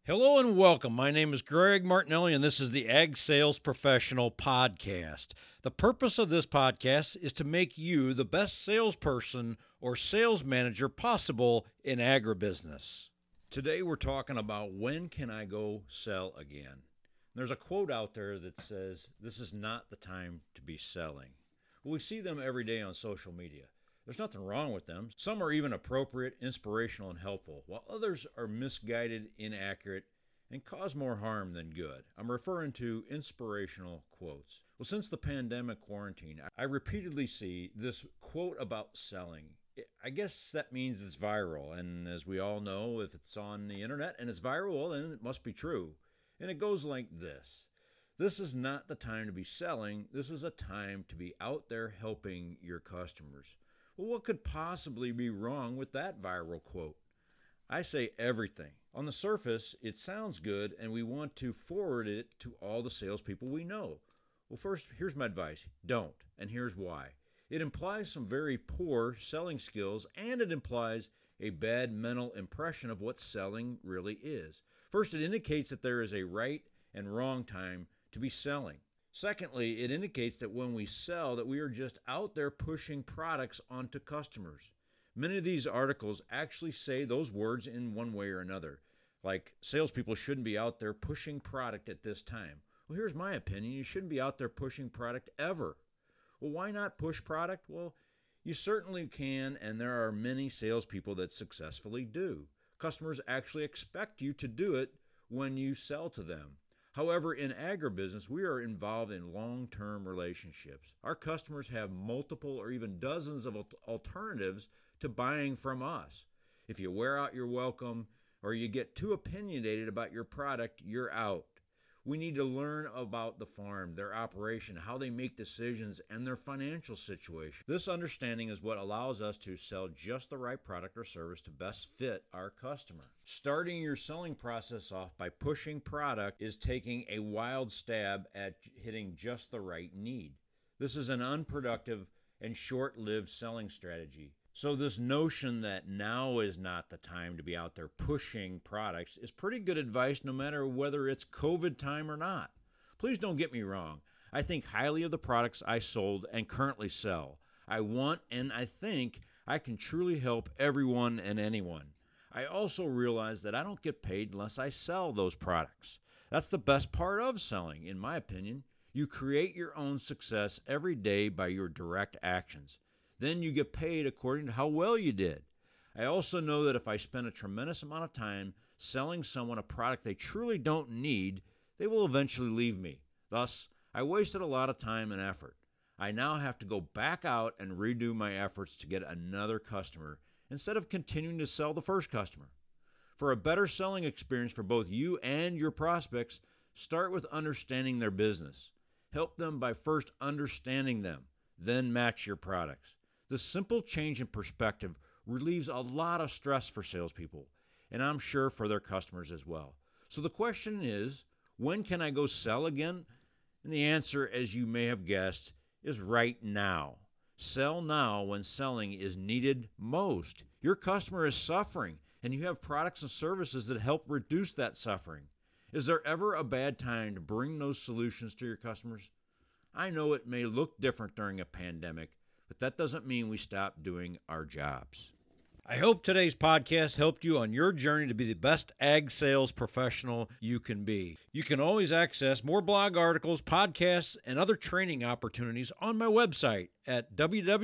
Hello and welcome. My name is Greg Martinelli, and this is the Ag Sales Professional Podcast. The purpose of this podcast is to make you the best salesperson or sales manager possible in agribusiness. Today we're talking about when can I go sell again? There's a quote out there that says, "This is not the time to be selling." Well, we see them every day on social media. There's nothing wrong with them. Some are even appropriate, inspirational, and helpful, while others are misguided, inaccurate, and cause more harm than good. I'm referring to inspirational quotes. Well, since the pandemic quarantine, I repeatedly see this quote about selling. I guess that means it's viral, and as we all know, if it's on the internet and it's viral, well, then it must be true. And it goes like this. This is not the time to be selling. This is a time to be out there helping your customers. Well, what could possibly be wrong with that viral quote? I say everything. On the surface, it sounds good, and we want to forward it to all the salespeople we know. Well, first, here's my advice. Don't, and here's why. It implies some very poor selling skills, and it implies a bad mental impression of what selling really is. First, it indicates that there is a right and wrong time to be selling. Secondly, it indicates that when we sell, that we are just out there pushing products onto customers. Many of these articles actually say those words in one way or another, like salespeople shouldn't be out there pushing product at this time. Well, here's my opinion. You shouldn't be out there pushing product ever. Well, why not push product? Well, you certainly can, and there are many salespeople that successfully do. Customers actually expect you to do it when you sell to them. However, in agribusiness, we are involved in long-term relationships. Our customers have multiple or even dozens of alternatives to buying from us. If you wear out your welcome or you get too opinionated about your product, you're out. We need to learn about the farm, their operation, how they make decisions, and their financial situation. This understanding is what allows us to sell just the right product or service to best fit our customer. Starting your selling process off by pushing product is taking a wild stab at hitting just the right need. This is an unproductive and short-lived selling strategy. So this notion that now is not the time to be out there pushing products is pretty good advice no matter whether it's COVID time or not. Please don't get me wrong. I think highly of the products I sold and currently sell. I want and I think I can truly help everyone and anyone. I also realize that I don't get paid unless I sell those products. That's the best part of selling, in my opinion. You create your own success every day by your direct actions. Then you get paid according to how well you did. I also know that if I spend a tremendous amount of time selling someone a product they truly don't need, they will eventually leave me. Thus, I wasted a lot of time and effort. I now have to go back out and redo my efforts to get another customer instead of continuing to sell the first customer. For a better selling experience for both you and your prospects, start with understanding their business. Help them by first understanding them, then match your products. This simple change in perspective relieves a lot of stress for salespeople, and I'm sure for their customers as well. So the question is, when can I go sell again? And the answer, as you may have guessed, is right now. Sell now when selling is needed most. Your customer is suffering, and you have products and services that help reduce that suffering. Is there ever a bad time to bring those solutions to your customers? I know it may look different during a pandemic, but that doesn't mean we stop doing our jobs. I hope today's podcast helped you on your journey to be the best ag sales professional you can be. You can always access more blog articles, podcasts, and other training opportunities on my website at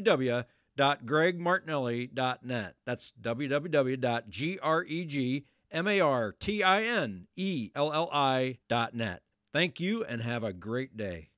www.gregmartinelli.net. That's www.gregmartinelli.net. Thank you and have a great day.